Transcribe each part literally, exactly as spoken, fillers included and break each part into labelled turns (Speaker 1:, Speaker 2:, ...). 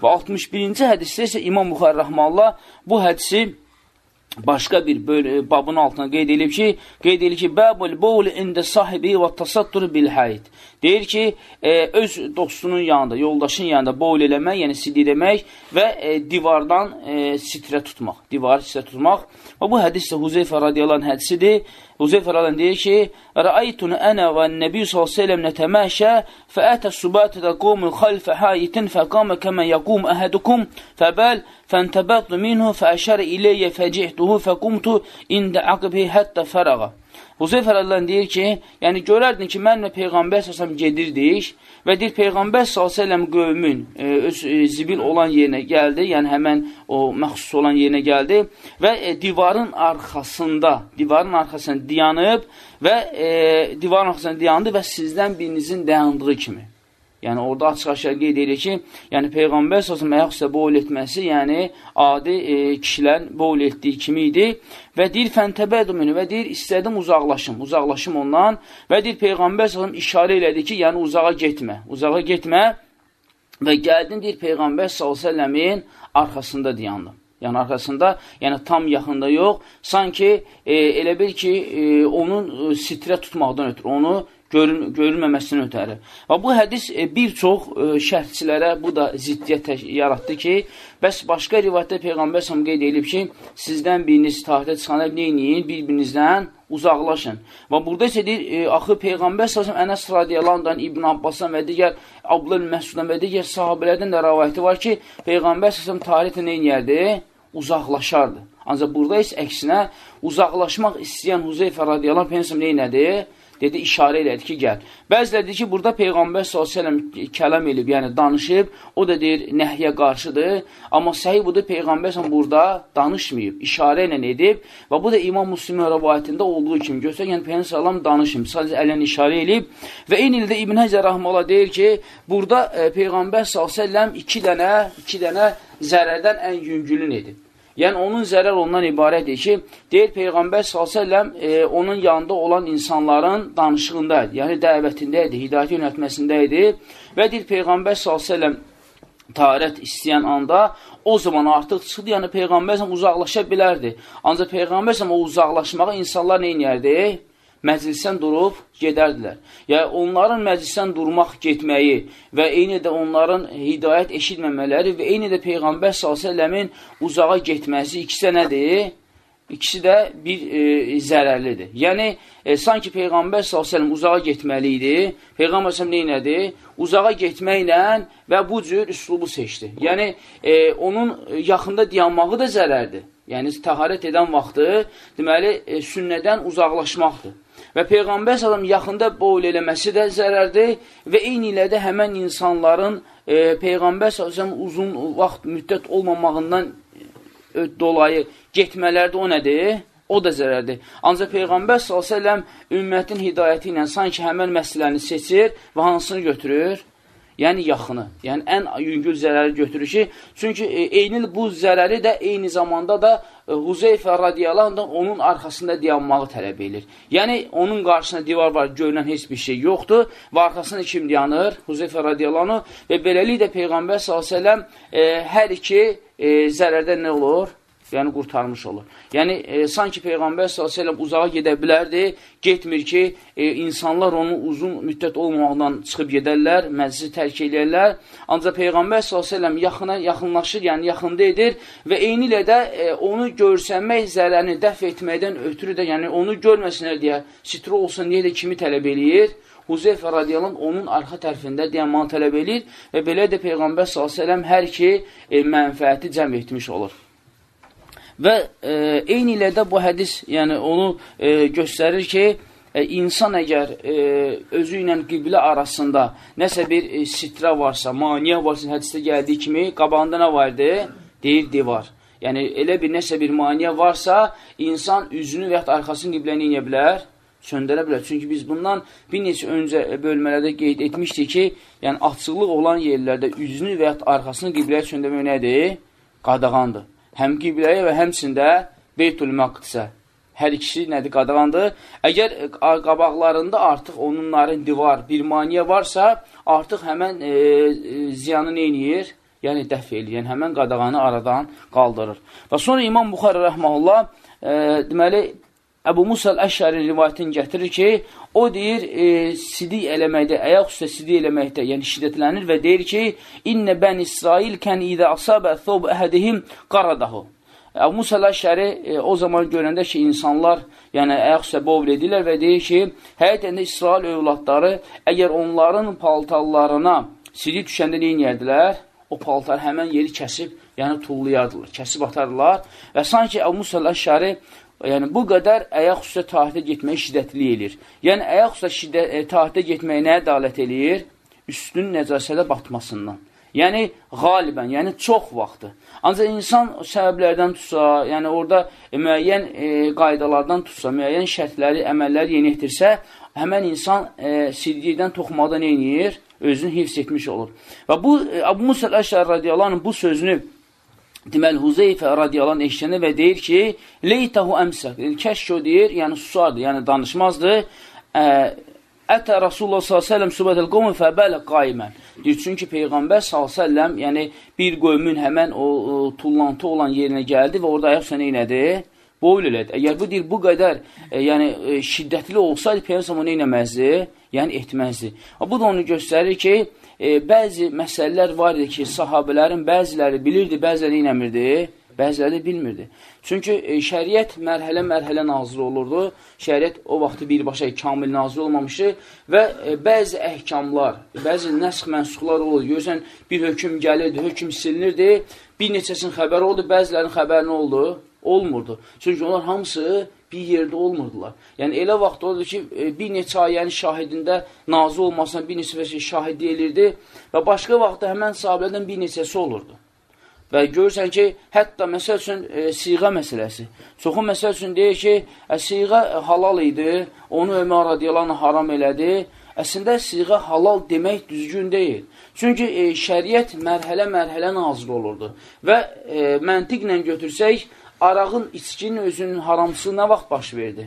Speaker 1: Və altmış birinci hədisdə isə İmam Buxari rəhməhullah bu hədisi başqa bir böyle, babın altına qeyd edib ki, qeyd edib ki, bəbul bowl ində sahibi və tasattur bil hayd. Deyir ki, e, öz dostunun yanında, yoldaşın yanında bowl eləmək, yəni sidr demək və e, divardan e, sitrə tutmaq, divarı sitrə tutmaq. Və bu hədis də Huzeyfə radiyallahu anh hədisidir. Huzeyfə radiyallahu anh deyir ki, Rəaytunu ənə və nəbi sallallahu əleyhi və səlləm nətəməşə fəətə subatədə qomu xalfə hayitin fəqamə kəmə yəqum əhədukum fəbəl fəntəbətlu minhu fəəşərə iləyyə fəcihduhu fəqumtu ində əqbi həttə fərəqa. Huzeyfə radiyallahu anh deyir ki, yəni görərdin ki, mənlə Peyğəmbər sallallahu əleyhi və səlləm gedirdik və deyir, Peyğəmbər sallallahu əleyhi və səlləm qövmün e, öz e, zibil olan yerinə gəldi, yəni həmən o məxsus olan yerinə gəldi və e, divarın arxasında, divarın arxasında dayanıb və e, divarın arxasında dayandı və sizdən birinizin dayandığı kimi. Yəni, orada açıq-aşağı qeyd edir ki, yəni Peyğəmbər sallallahu əleyhi və səlləm ayaq üstə boyl etməsi, yəni adi e, kişilərin boyl etdiyi kimi idi və deyir, fəntəbədümünü və deyir, istədim uzaqlaşım, uzaqlaşım ondan və deyir, Peyğəmbər sallallahu əleyhi və səlləm işarə elədi ki, yəni uzağa getmə, uzağa getmə və gəldin, deyir, Peyğəmbər sallallahu əleyhi və səlləmin arxasında dayandım. Yəni, arxasında, yəni tam yaxında yox, sanki e, elə bil ki, e, onun e, sitrə tutmaqdan ötürü, onu Görün, görülməməsindən ötəri. Və bu hədis e, bir çox e, şərhçilərə bu da ziddiyyət yaratdı ki, bəs başqa rivayətdə Peyğəmbər sallallahu qeyd edib ki, sizdən biriniz tarixdə çıxanlar neyiniyin, bir-birinizdən uzaqlaşın. Və burada isə deyir, e, axı Peyğəmbər sallallahu Ənəs radiyallahu anh, İbn Abbasdan və digər Abdullah Məsuddan və digər sahabələrdən də rəvayəti var ki, Peyğəmbər sallallahu tarixdə neyniyərdi? Uzaqlaşardı. Ancaq burada isə əksinə uzaqlaşmaq istəyən Huzeyfə radiyallahu anh Peyğəmbər neynədi? Dedi, işarə elədi ki, gəl. Bəziləri deyir ki, burada Peyğəmbər sallallahu əleyhi və səlləm kəlam elib, yəni danışıb, o da deyir, nəhyə qarşıdır. Amma səhih budur, Peyğəmbər sallallahu burada danışmayıb, işarə ilə edib və bu da İmam Müslimin rəvayətində olduğu kimi göstər, yəni Peyğəmbər sallallahu danışmayıb, sadəcə ələn işarə elib və eyni ildə İbn Həcər rəhməhullah deyir ki, burada e, Peyğəmbər sallallahu əleyhi və səlləm iki dənə, iki dənə zərərdən ən yüngülün edib. Yəni, onun zərər ondan ibarətdir ki, deyir, Peyğəmbər sallallahu əleyhi və səlləm e, onun yanında olan insanların danışığındaydı, yəni dəvətindəydi, hidayət yönətməsindəydi və deyir, Peyğəmbər sallallahu əleyhi və səlləm tarət istəyən anda o zaman artıq çıxdı, yəni Peyğəmbər sallallahu uzaqlaşa bilərdi. Ancaq Peyğəmbər sallallahu o uzaqlaşmağa insanlar neynəyərdi? Məclisdən durub gedərdilər. Yəni, onların məclisdən durmaq getməyi və eyni də onların hidayət eşitməmələri və eyni də Peyğəmbər sallallahu əleyhi və səlləmin uzağa getməsi ikisi də nədir? İkisi də bir e, zərərlidir. Yəni, e, sanki Peyğəmbər sallallahu əleyhi və səlləm uzağa getməli idi. Peyğəmbər sallallahu əleyhi və səlləm neynədir? Uzağa getməklə və bu cür üslubu seçdi. Yəni, e, onun yaxında dayanmağı da zərərdir. Yəni, təharət edən vaxtı, deməli, e, sünnədən uzaqlaşmaqdır. Və Peyğəmbər sallallahu yaxında boyl eləməsi də zərərdir və eyni ilə də həmən insanların e, Peyğəmbər sallallahu uzun vaxt müddət olmamağından e, dolayı getmələrdə o nədir? O da zərərdir. Ancaq Peyğəmbər sallallahu ümmətin hidayəti ilə sanki həmən məsələni seçir və hansını götürür? Yəni yaxını, yəni ən yüngül zərəri götürür ki, çünki e, eyni bu zərəri də eyni zamanda da e, Huzeyfə radiyallahu anh onun arxasında dayanmağı tələb edir. Yəni onun qarşısında divar var, görünən heç bir şey yoxdur və arxasında kim dayanır? Huzeyfə radiyallahu anh və beləliklə Peyğəmbər sallallahu əleyhi və səlləm e, hər iki e, zərərdən nə olur? Yəni qurtarmış olur. Yəni e, sanki Peyğəmbər sallallahu əleyhi və səlləm uzağa gedə bilərdi, getmir ki, e, insanlar onu uzun müddət olmamaqdan çıxıb gedərlər, məclisi tərk edərlər. Ancaq Peyğəmbər sallallahu əleyhi və səlləm yaxına yaxınlaşır, yəni yaxında edir və eyni ilə də e, onu görsənmək zərərini dəf etməkdən ötürü də, yəni onu görməsinlər deyə, sitri olsun deyə də kimi tələb eləyir? Huzeyfə radiyallahu anh onun arxa tərəfində dayanmağı tələb eləyir və belə də Peyğəmbər sallallahu əleyhi və səlləm hər iki e, mənfəəti cəm etmiş olur. Və e, eyni ilə də bu hədis yəni, onu e, göstərir ki, e, insan əgər e, özü ilə qiblə arasında nəsə bir e, sitrə varsa, maniyə varsa, hədisdə gəldiyi kimi, qabağında nə vardı? Deyir, divar. Yəni, elə bir nəsə bir maniyə varsa, insan üzünü və yaxud arxasını qibləyə neyə bilər? Söndərə bilər. Çünki biz bundan bir neçə öncə bölmələrdə qeyd etmişdik ki, yəni açıqlıq olan yerlərdə üzünü və yaxud arxasını qibləyə söndərmək nədir? Qadağandır. Həm qibləyə və həmçində Beytül Məqdisə. Hər ikisi nədir? Qadağandır. Əgər qabaqlarında artıq onların divar, bir maniyə varsa, artıq həmən e, ziyanı neyniyir? yəni dəf edir, yəni həmən qadağanı aradan qaldırır. Və sonra İmam Buxari rəhməhullah, e, deməli, Əbu Musa Əl-Əşəri rivayətini gətirir ki, o deyir, e, sidik eləməkdə, ayaq üstə sidik eləməkdə, yəni şiddətlənir və deyir ki, İnnə bən İsrail kən idə asabə thub əhədihim qaradahu. Əbu Musa Əl-Əşəri e, o zaman görəndə ki, insanlar yəni ayaq üstə bovl edirlər və deyir ki, həqiqətən də İsrail övladları əgər onların paltarlarına sidik düşəndə nə inərdilər? O paltar həmən yeri kəsib, yəni tullayardılar, kəsib atardılar və sanki Əbu Musa Əl-Əşəri yəni bu qədər ayaq üstə taatə getməyi şiddətli eləyir. Yəni ayaq üstə şiddət, e, taatə getməyi nəyə dalət eləyir? Üstün nəcasədə batmasından. Yəni qalibən, yəni çox vaxtı. Ancaq insan səbəblərdən tutsa, yəni orada e, müəyyən e, qaydalardan tutsa, müəyyən şərtləri, əməlləri yeni etdirsə, həmən insan e, siddiqdən toxumada nə edir? Özünü hifz etmiş olur. Və bu, e, Əbu Musa Əl-Əşəri radiyallahu anh bu sözünü deməli, Huzeyfə radiyallahu anh eşkənir və deyir ki, leytəhu əmsək, kəşk o deyir, yəni susardı, yəni danışmazdı. Ətə Rasulullah sallallahu əleyhi və səlləm subətəl qovmun fəbələ qaimən. Deyir, çünki Peyğəmbər sallallahu əleyhi və səlləm, yəni bir qoymun həmən o, o tullantı olan yerinə gəldi və orada ayaq sənə inədi, boyl elədi. Əgər bu deyir, bu qədər e, yəni, e, şiddətli olsaydı, Peyğəmbər onu inəməzdi, yəni etməzdi. Bu da onu göstərir ki, E, bəzi məsələlər var idi ki, sahabələrin bəziləri bilirdi, bəziləri inəmirdi, bəziləri bilmirdi. Çünki e, şəriət mərhələ-mərhələ nazir olurdu. Şəriət o vaxtı birbaşa kamil nazir olmamışdı və e, bəzi əhkamlar, bəzi nəsx mənsuxlar olurdu. Görürsən, bir hökm gəlirdi, hökm silinirdi, bir neçəsinin xəbəri oldu, bəzilərinin xəbəri nə oldu? Olmurdu. Çünki onlar hamısı bir yerdə olmurdular. Yəni, elə vaxt oldu ki, bir neçə ayənin şahidində nazı olmasına bir neçə şahidi elirdi və başqa vaxtda həmən sahabələrdən bir neçəsi olurdu. Və görürsən ki, hətta məsəl üçün e, siğa məsələsi. Çoxu məsəl üçün deyir ki, ə, siğa halal idi, onu Ömər radiyallahu anh haram elədi. Əslində, siğa halal demək düzgün deyil. Çünki e, şəriət mərhələ-mərhələ nazir olurdu. Və e, məntiqlə götürsək, arağın, içkinin özünün haramçısı nə vaxt baş verdi?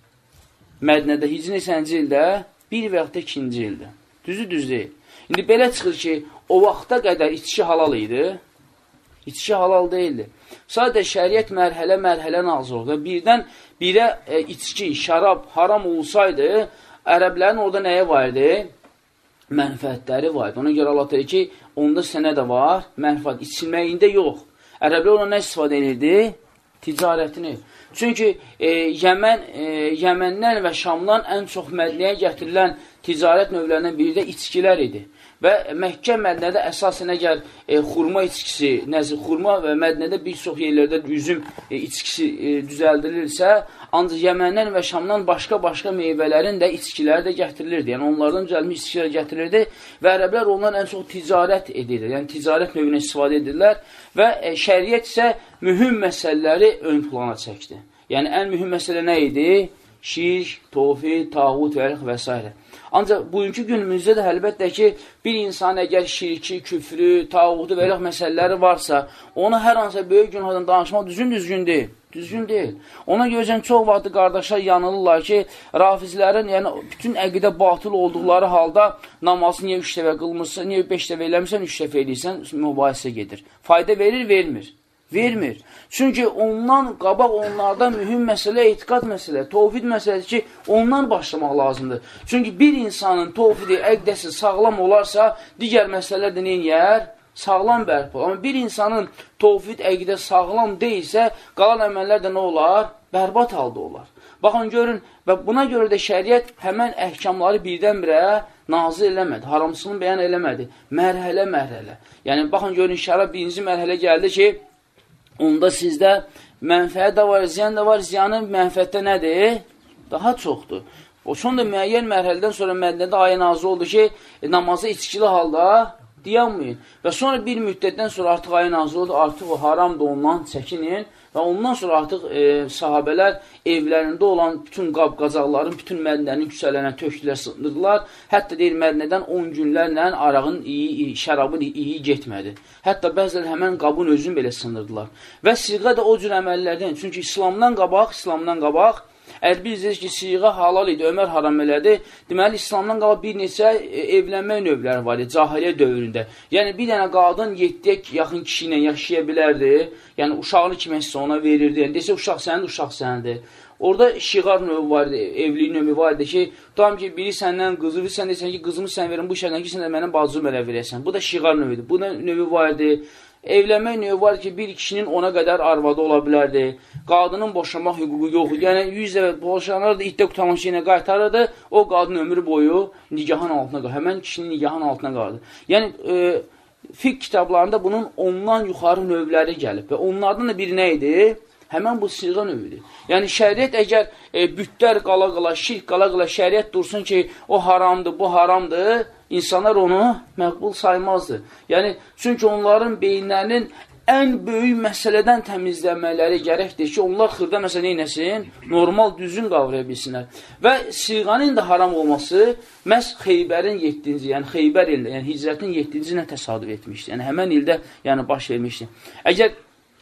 Speaker 1: Mədnədə hicri neçənci ildə, bir və yaxud da ikinci ildə. Düzü düz deyil. İndi belə çıxır ki, o vaxta qədər içki halal idi, içki halal deyildi. Sadə şəriət mərhələ-mərhələ nazır oldu. Birdən birə e, içki, şərab haram olsaydı, ərəblərin orada nəyə var idi? Mənfəətləri var idi. Ona görə Allah deyir ki, onda sənə də var, mənfəət içilməyində yox. Ərəblər ona nə istifadə edirdi? Ticarətini. Çünki e, Yəmən, e, Yəməndən və Şamdan ən çox Mədnəyə gətirilən ticarət növlərindən biri də içkilər idi. Və Məkkə Mədnədə əsasən əgər e, xurma içkisi, nəzir xurma və Mədnədə bir çox yerlərdə üzüm e, içkisi e, düzəldilirsə, ancaq Yəməndən və Şamdan başqa-başqa meyvələrin də içkiləri də gətirilirdi. Yəni onlardan düzəlmiş içkilər gətirilirdi və ərəblər ondan ən çox ticarət edirlər. Yəni ticarət növünə istifadə edirlər və e, şəriət isə mühüm məsələləri ön plana çəkdi. Yəni ən mühüm məsələ nə idi? Şirk, tofi, tağut və s. Ancaq bugünkü günümüzdə də əlbəttə ki, bir insan əgər şirki, küfrü, tağutu və eləq məsələləri varsa, ona hər hansısa böyük günahdan danışmaq düzgün-düzgün deyil. Düzgün deyil. Ona görəcən çox vaxtı qardaşlar yanılırlar ki, rafizlərin, yəni bütün əqidə batıl olduqları halda namazı niyə üç dəfə qılmışsın, niyə beş dəfə eləmirsən, üç dəfə eləyirsən, mübahisə gedir. Fayda verir, vermir. Vermir. Çünki ondan qabaq onlarda mühüm məsələ, etiqad məsələ, tovhid məsələsi ki, ondan başlamaq lazımdır. Çünki bir insanın tovhidi, əqdəsi sağlam olarsa, digər məsələlər də neyər? Sağlam bərpa olur. Amma bir insanın tovhid, əqidə sağlam deyilsə, qalan əməllər də nə olar? Bərbat halda olar. Baxın, görün, və buna görə də şəriət həmən əhkamları birdən-birə nazil eləmədi, haramsını bəyan eləmədi. Mərhələ-mərhələ. Yəni, baxın, görün, şərab birinci mərhələ gəldi ki, onda sizdə mənfəət də var, ziyan da var. Ziyanı mənfəətdə nədir? Daha çoxdur. O sonra müəyyən mərhələdən sonra Mədnədə ayə nazil oldu ki, e, namazı içkili halda dayanmayın. Və sonra bir müddətdən sonra artıq ayə nazil oldu, artıq o haramdır, ondan çəkinin. Və ondan sonra artıq e, sahabələr evlərində olan bütün qab-qacaqların, bütün Mədnənin küçələrinə tökdülər, sındırdılar. Hətta deyir, Mədnədən on günlərlə arağın iyi, iyi, şərabın iyi, iyi getmədi. Hətta bəzilər həmən qabın özünü belə sındırdılar. Və siğə də o cür əməllərdən, çünki İslamdan qabaq, İslamdan qabaq Əgər biz deyirik ki, siğa halal idi, Ömər haram elədi, deməli, İslamdan qala bir neçə evlənmək növləri var idi, cahiliyyə dövründə. Yəni, bir dənə qadın yeddiyə yaxın kişi ilə yaşaya bilərdi, yəni uşağını kiməsə ona verirdi, yəni desə, uşaq sənədir, uşaq sənədir. Orada şiğar növü var idi, evlilik növü var idi ki, tam ki, biri səndən qızı, sən desən ki, qızımı sən verin, bu şəkildə ki, sən də mənim bacımı elə verəsən. Bu da şiğar növüdür. Bu növü var idi. Evlənmək növü var ki, bir kişinin ona qədər arvadı ola bilərdi. Qadının boşanmaq hüququ yoxdur. Yəni, yüz dəfə boşanırdı, iddə qutamaq şeyinə qaytarırdı, o qadın ömrü boyu nigahın altına qalır. Həmən kişinin nigahın altına qalır. Yəni, e, fiqh kitablarında bunun ondan yuxarı növləri gəlib və onlardan da biri nə idi? Həmən bu siğa növüdür. Yəni, şəriət əgər e, bütlər qala-qala, şirk qala-qala şəriət dursun ki, o haramdır, bu haramdır, insanlar onu məqbul saymazdır. Yəni, çünki onların beyinlərinin ən böyük məsələdən təmizlənmələri gərəkdir ki, onlar xırda məsələ neynəsin? Normal, düzgün qavraya bilsinlər. Və siğanın da haram olması məhz Xeybərin yeddinci, yəni Xeybər ildə, yəni hicrətin yeddinci ilə təsadüf etmişdir. Yəni, həmən ildə yəni, baş vermişdir. Əgər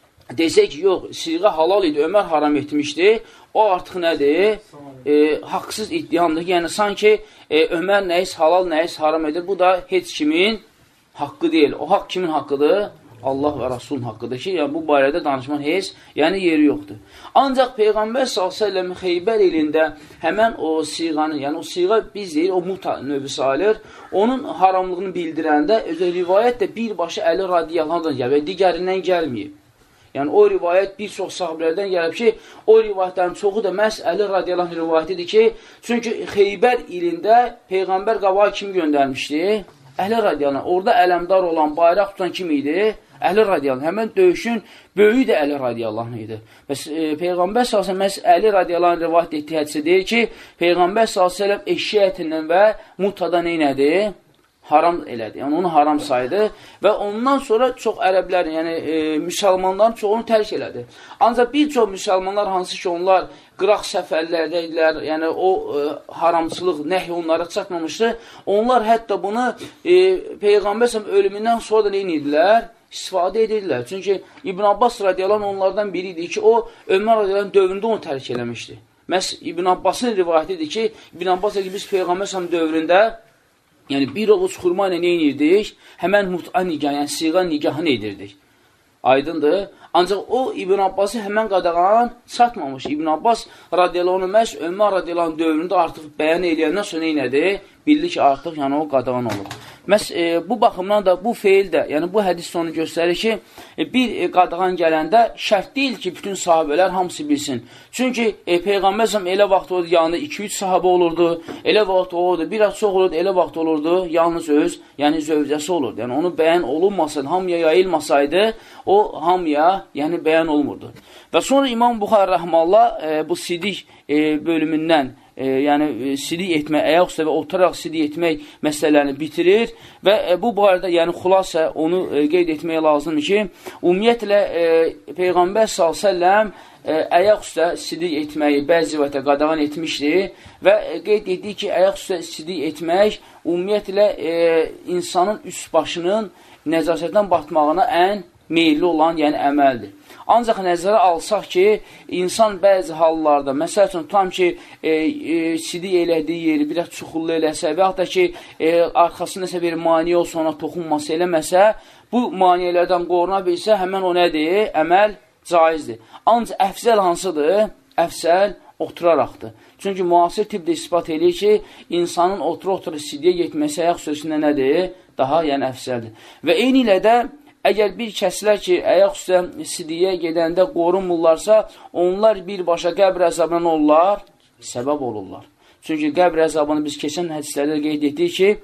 Speaker 1: desək ki, yox, siğa halal idi, Ömər haram etmişdi, o artıq nədir? E, haqsız iddiamdır. Yəni, sanki e, Ömər nəyiz halal, nəyiz haram edir. Bu da heç kimin haqqı deyil. O haqq kimin haqqıdır? Allah və Rasulun haqqıdır ki, yəni, bu barədə danışman heç, yəni yeri yoxdur. Ancaq Peyğəmbər sallallahu əleyhi və səlləm Xeybər ilində həmən o siğanı, yəni o siğa biz deyil, o muta növü sayılır, onun haramlığını bildirəndə özə rivayət də birbaşı Əli radiyallahu anh gəlir və digərindən gəlməyib. Yəni, o rivayət bir çox sahabələrdən gəlib ki, o rivayətlərin çoxu da məhz Əli radiyallahu anh rivayətidir ki, çünki Xeybər ilində Peyğəmbər qabağa kim göndərmişdi? Əli radiyallahu anh. Orada ələmdar olan, bayraq tutan kim idi? Əli radiyallahu anh. Həmən döyüşün böyüyü də Əli radiyallahu anh idi. Bəs e, Peyğəmbər sallallahu əleyhi və səlləm məhz Əli radiyallahu anh rivayət etdiyi hədisə deyir ki, Peyğəmbər sallallahu əleyhi və səlləm eşşək ətindən və mutada neynədi? Haram elədi, yəni onu haram saydı və ondan sonra çox ərəblərin, yəni e, müsəlmanların çoxunu tərk elədi. Ancaq bir çox müsəlmanlar hansı ki, onlar qıraq səfərlərdəydilər, yəni o e, haramçılıq, nəhy onlara çatmamışdı, onlar hətta bunu e, Peyğəmbər ölümündən sonra da neynidilər? İstifadə edirlər. Çünki İbn Abbas radiyallahu onlardan biri idi ki, o Ömər radiyallahu dövründə onu tərk eləmişdi. Məhz İbn Abbasın rivayətidir ki, İbn Abbas ki, biz Peyğəmbər dövründə yəni, bir oğuz xurma ilə neyinirdik? Həmən mut'a nigah, yəni siğa nigahını edirdik. Aydındır. Ancaq o, İbn Abbası həmən qadağan çatmamış. İbn Abbas radiyallahu anh, məhz Ömər radiyallahu anh dövründə artıq bəyan eləyəndən sonra neynədir? Bildi ki, artıq yəni, o qadağan olur. Məhz e, bu baxımdan da bu feil də, yəni bu hədis onu göstərir ki, e, bir e, qadağan gələndə şərt deyil ki, bütün sahabələr hamısı bilsin. Çünki e, Peyğəmbər elə vaxt olurdu, yanında iki üç sahabə olurdu, elə vaxt olurdu, biraz çox olurdu, elə vaxt olurdu, yalnız öz, yəni zövcəsi olurdu. Yəni onu bəyan olunmasaydı, hamıya yayılmasaydı, o hamıya yəni bəyan olmurdu. Və sonra İmam Buxari rəhməllah e, bu sidik e, bölümündən, E, yəni sidik etmək, əyaq üstə və oturaq sidik etmək məsələlərini bitirir və e, bu barədə yəni xülasə onu e, qeyd etmək lazımdır ki, ümumiyyətlə e, Peyğəmbər sallallahu əleyhi və səlləm e, əyaq üstə sidik etməyi bəzi vətə qadağan etmişdir və e, qeyd etdik ki, əyaq üstə sidik etmək ümumiyyətlə e, insanın üst başının nəcasətdən batmağına ən meyilli olan yəni əməldir. Ancaq nəzərə alsaq ki, insan bəzi hallarda, məsəl üçün, tam ki, e, e, sidik elədiyi yeri biraz çuxullu eləsə və yaxud da ki, e, arxasında nəsə bir maniyə olsa, ona toxunması eləməsə, bu maniyələrdən qoruna bilsə, həmən o nədir? Əməl caizdir. Ancaq əfzəl hansıdır? Əfzəl oturaraqdır. Çünki müasir tibb də ispat edir ki, insanın otura-otura sidiyə getməsi əyaq sözündə nədir? Daha yəni əfzəldir. Və eyni ilə də əgər bir kəslər ki, əyaq üstə sidiyə gedəndə qorunmurlarsa, onlar birbaşa qəbr əzabına olurlar, səbəb olurlar. Çünki qəbr əzabını biz keçən hədislərdə qeyd etdik ki,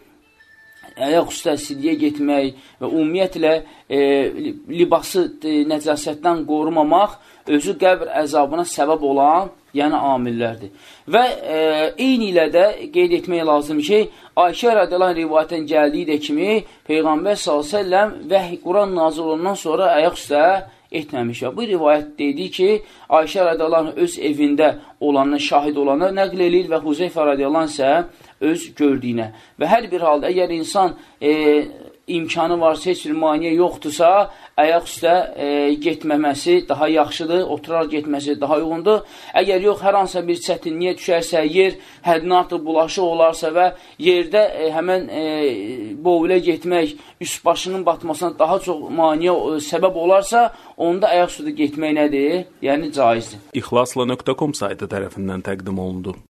Speaker 1: əyaq üstə sidiyə getmək və ümumiyyətlə e, libası e, nəcasətdən qorumamaq özü qəbr əzabına səbəb olan yəni amillərdir. Və e, eyni ilə də qeyd etmək lazım ki, Ayşə radiyallahu anh rivayətən gəldiyi də kimi Peyğəmbər sallallahu əleyhi və səlləm vəhy Quran nazil olandan sonra ayaq üstə etməmiş. Və bu rivayət deyildi ki, Ayşə radiyallahu anh öz evində olanı, şahid olanı nəql edir və Huzeyfə radiyallahu anh isə öz gördüyünə. Və hər bir halda əgər insan e, imkanı varsa, heç bir maniyə yoxdursa, ayaq üstə e, getməməsi daha yaxşıdır, oturaraq getməsi daha uyğundur. Əgər yox, hər hansısa bir çətinliyə düşərsə, yer həddini artıq bulaşıq olarsa və yerdə e, həmən e, bovulə getmək, üst başının batmasına daha çox maniyə e, səbəb olarsa, onda ayaq üstə getmək nədir? Yəni caizdir.
Speaker 2: İxlasla nöqtə com saytı tərəfindən təqdim olundu.